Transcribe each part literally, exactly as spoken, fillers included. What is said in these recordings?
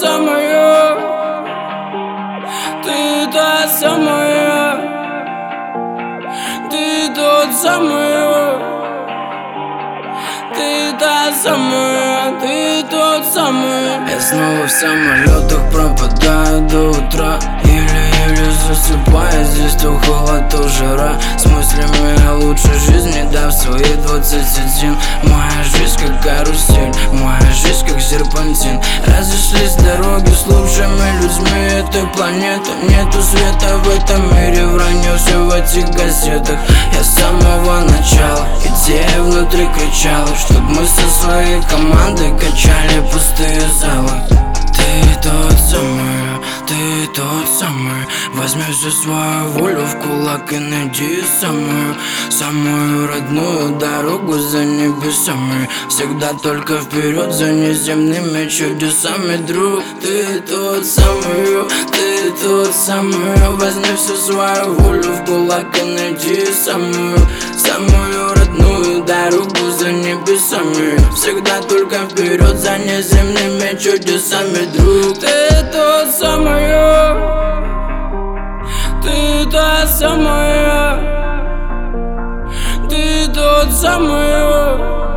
самая, ты та самая, ты тот самый, ты та самая, ты тот самый. Я снова в самолетах пропадаю до утра, еле-еле засыпая, здесь то холод, то жара. С мыслями о лучшей жизни, да, в свои двадцать один. Моя жизнь как карусель, моя жизнь как серпантин. Разошлись дороги с лучшими людьми этой планеты. Нету света в этом мире, вранье все в этих газетах. Я с самого начала, идея внутри кричала, чтоб мы со своей командой качали пустые залы. Ты тот самый, ты тот самый. Возьми всю свою волю в кулак и найди самую, самую родную дорогу за небесами. Всегда только вперед за неземными чудесами, друг. Ты тот самый, ты тот самый. Возьми всю свою волю в кулак и найди самую, самую родную дорогу за небесами. Всегда только вперед за неземными чудесами, друг. Ты тот самый, ты та самая, ты тот самый,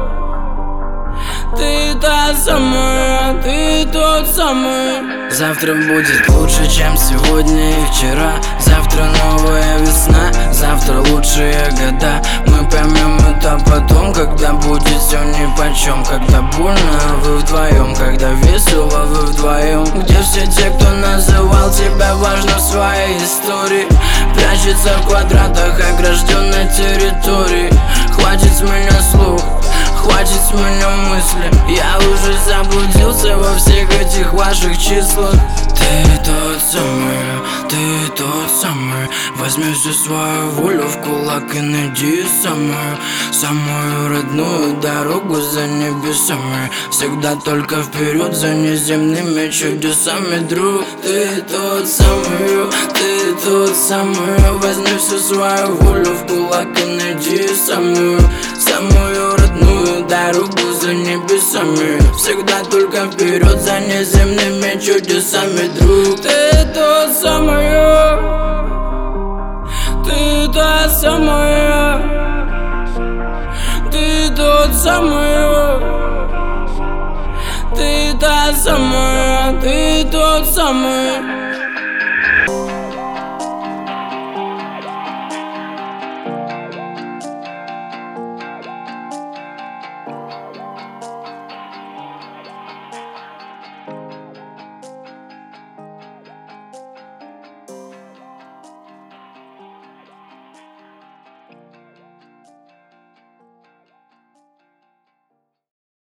ты та самая, ты тот самый. Завтра будет лучше, чем сегодня и вчера. Завтра новая весна, завтра лучшие года. Мы поймем это потом, когда будет все нипочем. Когда больно, вы вдвоем, когда весело, вы вдвоем. Где все те, кто называл тебя важным в своей истории? Прячется в квадратах огражденной территории. Хватит с меня слух, хватит с меня мысли. Я уже заблудился во всех этих ваших числах. Ты тот самый, ты тот самый. Возьми всю свою волю в кулак и найди самую, самую родную дорогу за небесами. Всегда только вперед за неземными чудесами, друг. Ты тот самый, ты тот самый. Возьми всю свою волю в кулак и найди самую, самую родную дорогу за небесами. Всегда только вперед за неземными чудесами, друг. Ты тот самый, ты та самая, ты тот самый, ты та самая, ты тот самый.